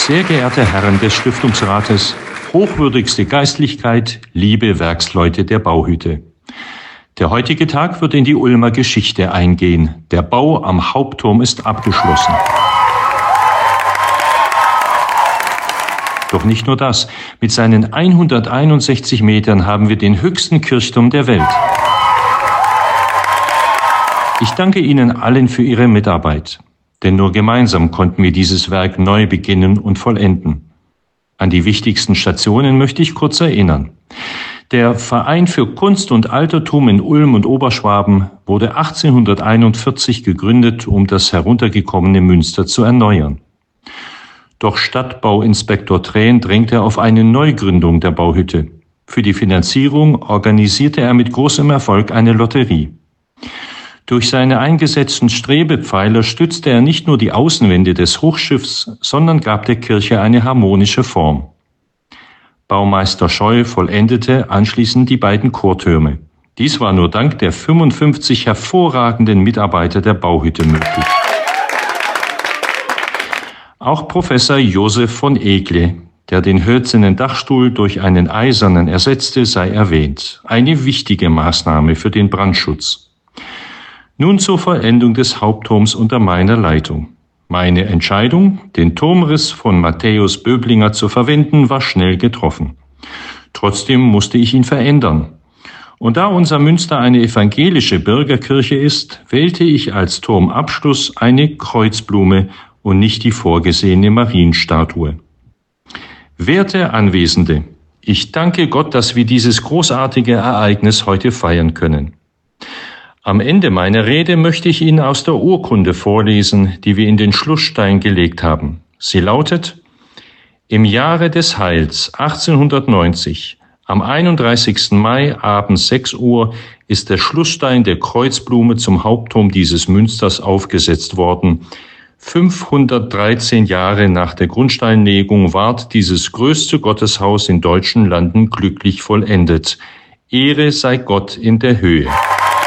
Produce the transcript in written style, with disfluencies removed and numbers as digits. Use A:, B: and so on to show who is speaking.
A: Sehr geehrte Herren des Stiftungsrates, hochwürdigste Geistlichkeit, liebe Werksleute der Bauhütte. Der heutige Tag wird in die Ulmer Geschichte eingehen. Der Bau am Hauptturm ist abgeschlossen. Doch nicht nur das. Mit seinen 161 Metern haben wir den höchsten Kirchturm der Welt. Ich danke Ihnen allen für Ihre Mitarbeit. Denn nur gemeinsam konnten wir dieses Werk neu beginnen und vollenden. An die wichtigsten Stationen möchte ich kurz erinnern. Der Verein für Kunst und Altertum in Ulm und Oberschwaben wurde 1841 gegründet, um das heruntergekommene Münster zu erneuern. Doch Stadtbauinspektor Trähn drängte auf eine Neugründung der Bauhütte. Für die Finanzierung organisierte er mit großem Erfolg eine Lotterie. Durch seine eingesetzten Strebepfeiler stützte er nicht nur die Außenwände des Hochschiffs, sondern gab der Kirche eine harmonische Form. Baumeister Scheu vollendete anschließend die beiden Chortürme. Dies war nur dank der 55 hervorragenden Mitarbeiter der Bauhütte möglich. Auch Professor Josef von Egle, der den hölzernen Dachstuhl durch einen eisernen ersetzte, sei erwähnt. Eine wichtige Maßnahme für den Brandschutz. Nun zur Vollendung des Hauptturms unter meiner Leitung. Meine Entscheidung, den Turmriss von Matthäus Böblinger zu verwenden, war schnell getroffen. Trotzdem musste ich ihn verändern. Und da unser Münster eine evangelische Bürgerkirche ist, wählte ich als Turmabschluss eine Kreuzblume und nicht die vorgesehene Marienstatue. Werte Anwesende, ich danke Gott, dass wir dieses großartige Ereignis heute feiern können. Am Ende meiner Rede möchte ich Ihnen aus der Urkunde vorlesen, die wir in den Schlussstein gelegt haben. Sie lautet: Im Jahre des Heils 1890, am 31. Mai abends 6 Uhr, ist der Schlussstein der Kreuzblume zum Hauptturm dieses Münsters aufgesetzt worden. 513 Jahre nach der Grundsteinlegung ward dieses größte Gotteshaus in deutschen Landen glücklich vollendet. Ehre sei Gott in der Höhe.